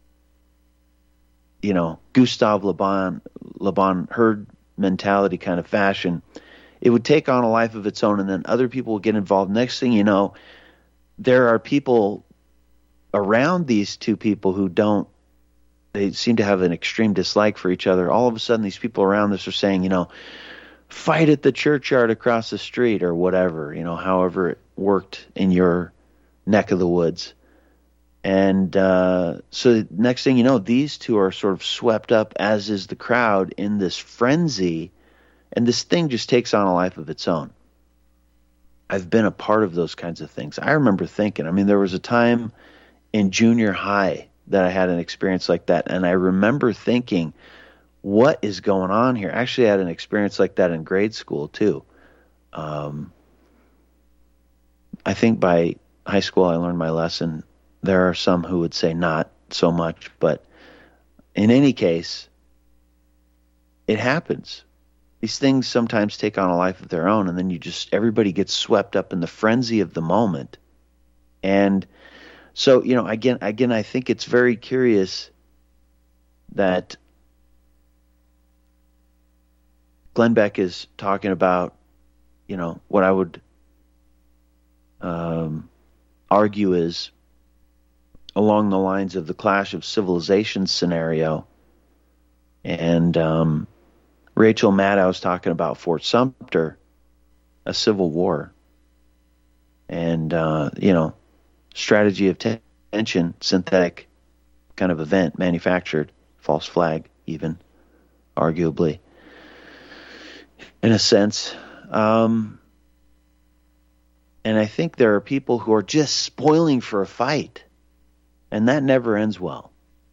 you know, Gustav Le Bon, Le Bon herd mentality kind of fashion, it would take on a life of its own, and then other people will get involved. Next thing you know, there are people around these two people who don't, they seem to have an extreme dislike for each other. All of a sudden, these people around this are saying, you know, fight at the churchyard across the street or whatever, you know, however it worked in your neck of the woods. And uh, so next thing you know, these two are sort of swept up, as is the crowd, in this frenzy, and this thing just takes on a life of its own. I've been a part of those kinds of things. I remember thinking, I mean, there was a time in junior high that I had an experience like that, and I remember thinking, what is going on here? Actually, I had an experience like that in grade school, too. Um, I think by high school I learned my lesson. There are some who would say not so much, but in any case, it happens. These things sometimes take on a life of their own, and then you just, everybody gets swept up in the frenzy of the moment. And so, you know, again, again, I think it's very curious that Glenn Beck is talking about, you know, what I would um, argue is along the lines of the Clash of Civilizations scenario. And um, Rachel Maddow's talking about Fort Sumter, a civil war. And, uh, you know, strategy of tension, synthetic kind of event, manufactured, false flag even, arguably, in a sense. Um, and I think there are people who are just spoiling for a fight. And that never ends well.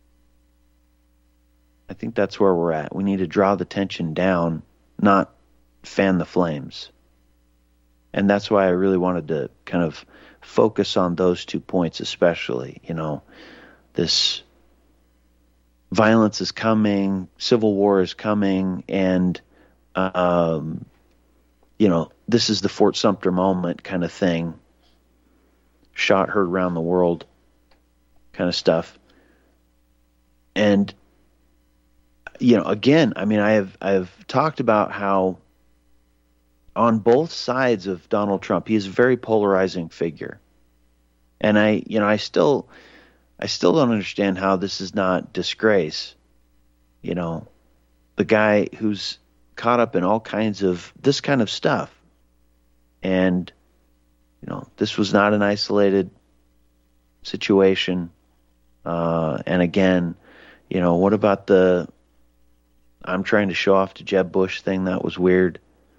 I think that's where we're at. We need to draw the tension down, not fan the flames. And that's why I really wanted to kind of focus on those two points especially. You know, this violence is coming, civil war is coming, and, um, you know, this is the Fort Sumter moment kind of thing. Shot heard around the world kind of stuff. And, you know, again, I mean, I have I've talked about how on both sides of Donald Trump, he is a very polarizing figure. And I, you know, I still I still don't understand how this is not disgrace. You know, the guy who's caught up in all kinds of this kind of stuff. And, you know, this was not an isolated situation. Uh, and again, you know, what about the I'm trying to show off to Jeb Bush thing? That was weird.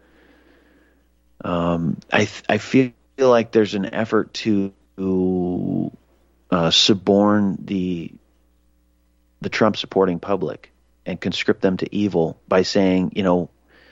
Um, I I feel like there's an effort to uh, suborn the the Trump supporting public and conscript them to evil by saying, you know,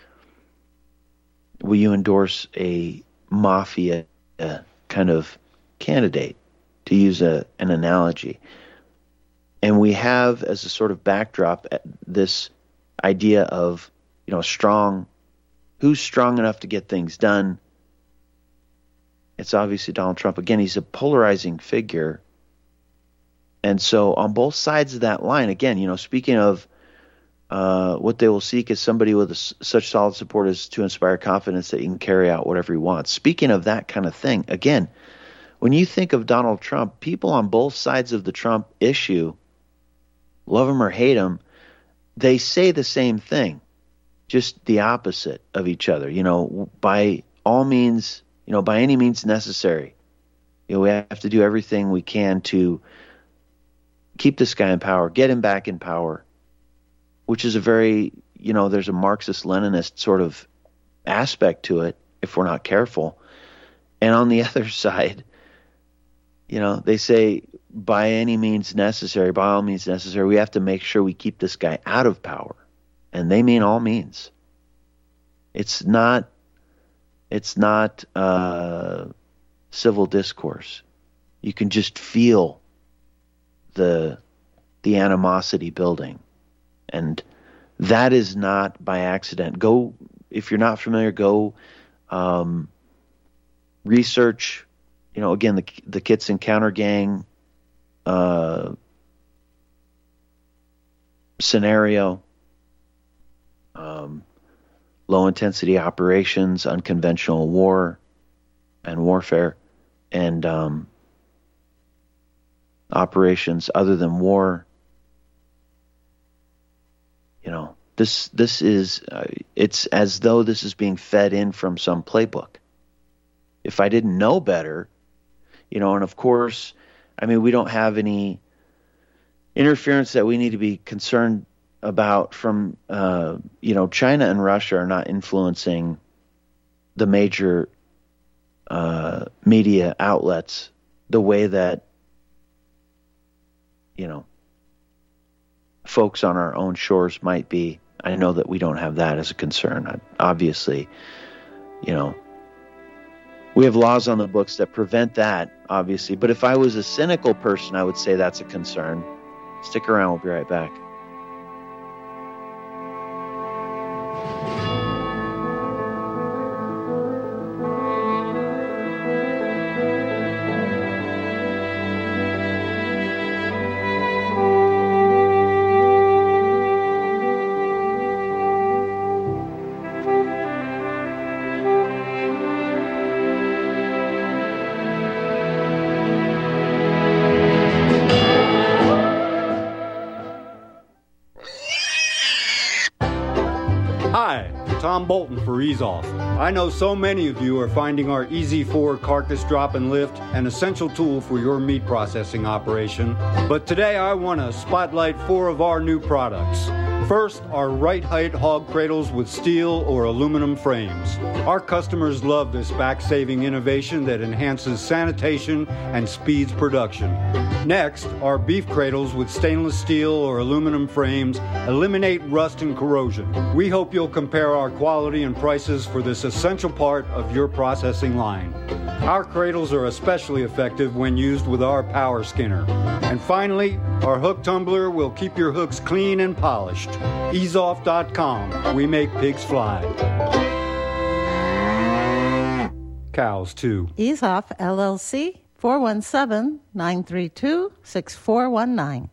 will you endorse a mafia uh, kind of candidate, to use a, an analogy? And we have as a sort of backdrop this idea of, you know, strong, who's strong enough to get things done. It's obviously Donald Trump. Again, he's a polarizing figure. And so on both sides of that line, again, you know, speaking of uh, what they will seek is somebody with a, such solid support as to inspire confidence that he can carry out whatever he wants. Speaking of that kind of thing, again, when you think of Donald Trump, people on both sides of the Trump issue, love him or hate him, they say the same thing, just the opposite of each other. You know, by all means, you know, by any means necessary, you know, we have to do everything we can to keep this guy in power, get him back in power, which is a very, you know, there's a Marxist-Leninist sort of aspect to it if we're not careful. And on the other side, you know, they say by any means necessary, by all means necessary, we have to make sure we keep this guy out of power. And they mean all means. It's not, it's not uh, civil discourse. You can just feel the the animosity building. And that is not by accident. Go, if you're not familiar, go um, research, you know, again, the the Kitson Counter Gang uh, scenario, um, low intensity operations, unconventional war and warfare, and um, operations other than war. You know, this this is uh, it's as though this is being fed in from some playbook. If I didn't know better, You know, and of course, I mean, we don't have any interference that we need to be concerned about from, uh, you know, China and Russia are not influencing the major uh, media outlets the way that, you know, folks on our own shores might be. I know that we don't have that as a concern. I, obviously, you know, we have laws on the books that prevent that, obviously. But if I was a cynical person, I would say that's a concern. Stick around. We'll be right back. Tom Bolton for EaseOff. I know so many of you are finding our Easy four carcass drop and lift an essential tool for your meat processing operation, but today I want to spotlight four of our new products. First, our right height hog cradles with steel or aluminum frames. Our customers love this back-saving innovation that enhances sanitation and speeds production. Next, our beef cradles with stainless steel or aluminum frames eliminate rust and corrosion. We hope you'll compare our quality and prices for this essential part of your processing line. Our cradles are especially effective when used with our power skinner. And finally, our hook tumbler will keep your hooks clean and polished. ease off dot com. We make pigs fly. Cows, too. EaseOff, L L C, four one seven, nine three two, six four one nine.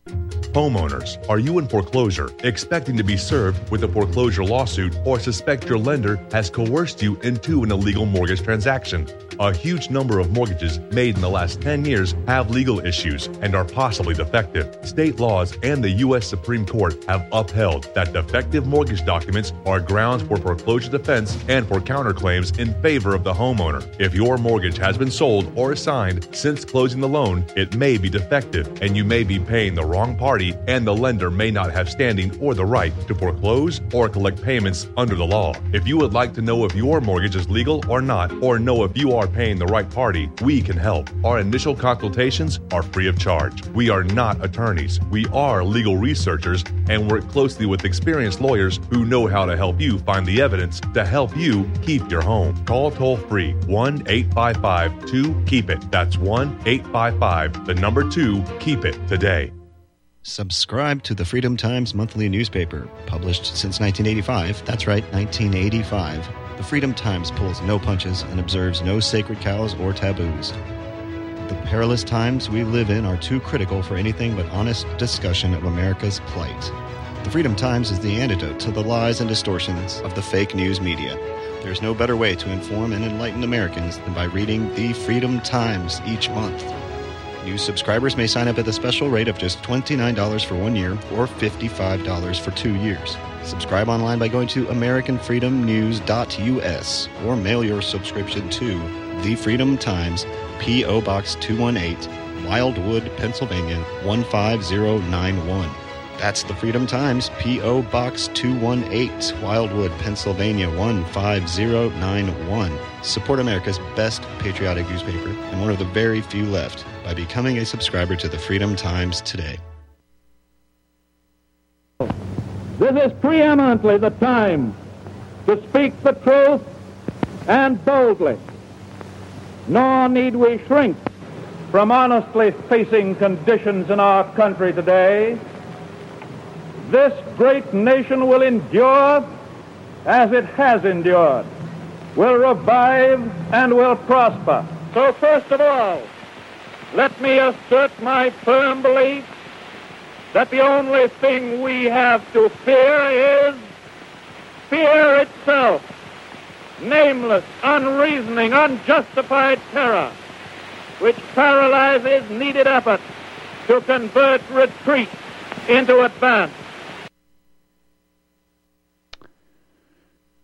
Homeowners, are you in foreclosure, expecting to be served with a foreclosure lawsuit, or suspect your lender has coerced you into an illegal mortgage transaction? A huge number of mortgages made in the last ten years have legal issues and are possibly defective. State laws and the U S Supreme Court have upheld that defective mortgage documents are grounds for foreclosure defense and for counterclaims in favor of the homeowner. If your mortgage has been sold or assigned since closing the loan, it may be defective and you may be paying the wrong party, and the lender may not have standing or the right to foreclose or collect payments under the law. If you would like to know if your mortgage is legal or not, or know if you are paying the right party, we can help. Our initial consultations are free of charge. We are not attorneys. We are legal researchers and work closely with experienced lawyers who know how to help you find the evidence to help you keep your home. Call toll free one eight five five two keep it. That's one eight five five, the number two, keep it today. Subscribe to the Freedom Times monthly newspaper, published since nineteen eighty-five. That's right, nineteen eighty-five. The Freedom Times pulls no punches and observes no sacred cows or taboos. The perilous times we live in are too critical for anything but honest discussion of America's plight. The Freedom Times is the antidote to the lies and distortions of the fake news media. There's no better way to inform and enlighten Americans than by reading the Freedom Times each month. New subscribers may sign up at the special rate of just twenty-nine dollars for one year or fifty-five dollars for two years. Subscribe online by going to american freedom news dot u s or mail your subscription to The Freedom Times, P O. Box two one eight, Wildwood, Pennsylvania one five zero nine one. That's The Freedom Times, P O. Box two one eight, Wildwood, Pennsylvania one five zero nine one. Support America's best patriotic newspaper and one of the very few left by becoming a subscriber to The Freedom Times today. This is preeminently the time to speak the truth and boldly. Nor need we shrink from honestly facing conditions in our country today. This great nation will endure as it has endured, will revive and will prosper. So first of all, let me assert my firm belief that the only thing we have to fear is fear itself, nameless, unreasoning, unjustified terror, which paralyzes needed effort to convert retreat into advance.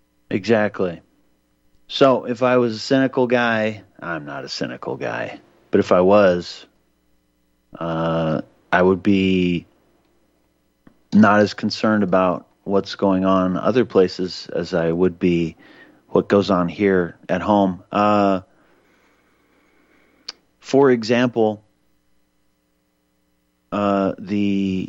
Exactly. So if I was a cynical guy, I'm not a cynical guy. But if I was, uh, I would be not as concerned about what's going on other places as I would be what goes on here at home. Uh, for example, uh, the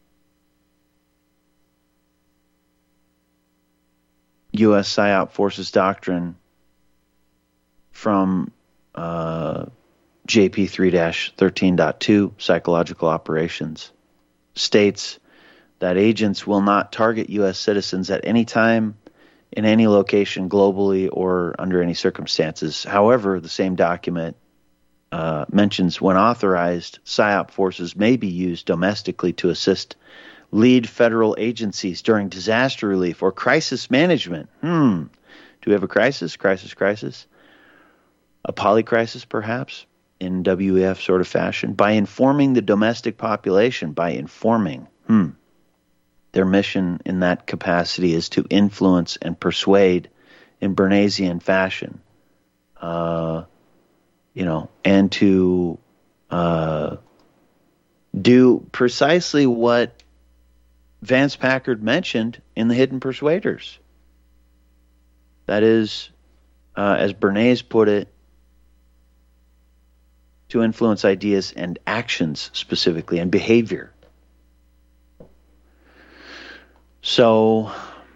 U S PSYOP forces doctrine from uh, J P three thirteen point two, Psychological Operations, states that agents will not target U S citizens at any time, in any location, globally, or under any circumstances. However, the same document uh, mentions when authorized, PSYOP forces may be used domestically to assist lead federal agencies during disaster relief or crisis management. Hmm. Do we have a crisis? Crisis, crisis? A polycrisis, perhaps, in W E F sort of fashion? By informing the domestic population, by informing. Hmm. Their mission in that capacity is to influence and persuade in Bernaysian fashion, uh, you know, and to uh, do precisely what Vance Packard mentioned in The Hidden Persuaders. That is, uh, as Bernays put it, to influence ideas and actions specifically, and behavior. So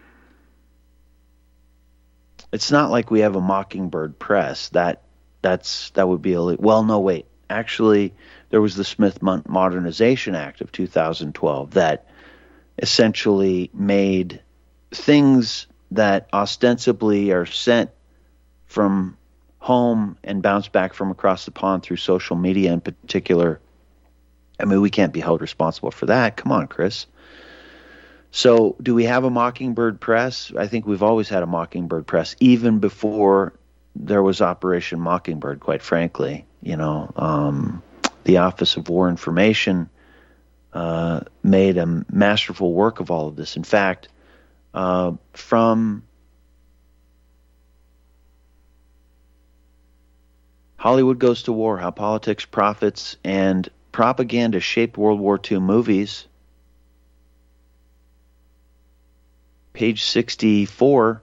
it's not like we have a Mockingbird press. That that's that would be illegal. Well, no, wait. Actually, there was the Smith Modernization Act of two thousand twelve that essentially made things that ostensibly are sent from home and bounce back from across the pond through social media in particular. I mean, we can't be held responsible for that. Come on, Chris. So do we have a Mockingbird press? I think we've always had a Mockingbird press, even before there was Operation Mockingbird, quite frankly. You know, um, the Office of War Information uh, made a masterful work of all of this. In fact, uh, from Hollywood Goes to War, How Politics, Profits, and Propaganda Shaped World War Two Movies, page sixty-four,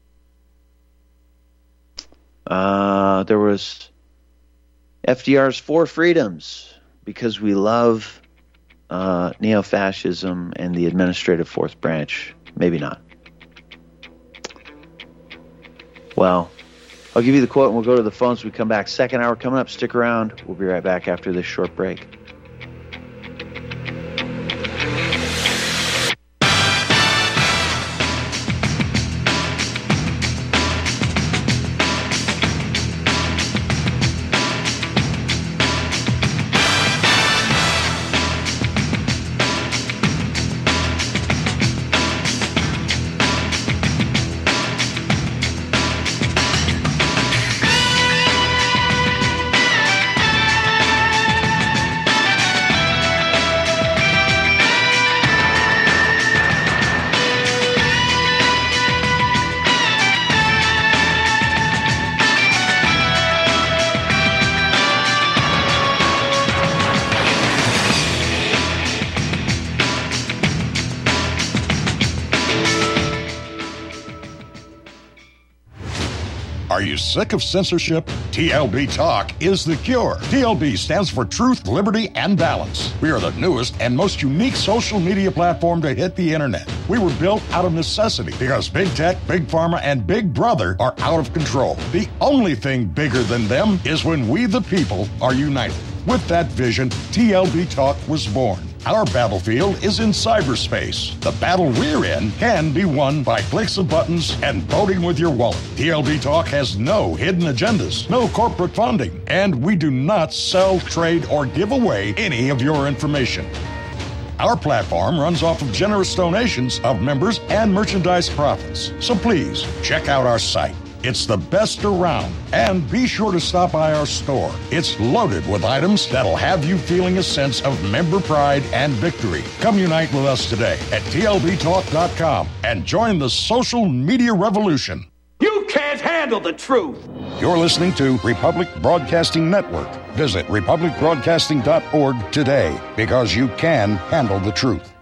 uh, there was F D R's Four Freedoms, because we love uh, neo-fascism and the administrative fourth branch. Maybe not. Well, I'll give you the quote and we'll go to the phones when we come back. Second hour coming up. Stick around. We'll be right back after this short break. Are you sick of censorship? T L B Talk is the cure. T L B stands for Truth, Liberty, and Balance. We are the newest and most unique social media platform to hit the internet. We were built out of necessity because big tech, big pharma, and big brother are out of control. The only thing bigger than them is when we the people are united. With that vision, T L B Talk was born. Our battlefield is in cyberspace. The battle we're in can be won by clicks of buttons and voting with your wallet. T L B Talk has no hidden agendas, no corporate funding, and we do not sell, trade, or give away any of your information. Our platform runs off of generous donations of members and merchandise profits. So please, check out our site. It's the best around. And be sure to stop by our store. It's loaded with items that'll have you feeling a sense of member pride and victory. Come unite with us today at T L B talk dot com and join the social media revolution. You can't handle the truth. You're listening to Republic Broadcasting Network, Visit republic broadcasting dot org today, because you can handle the truth.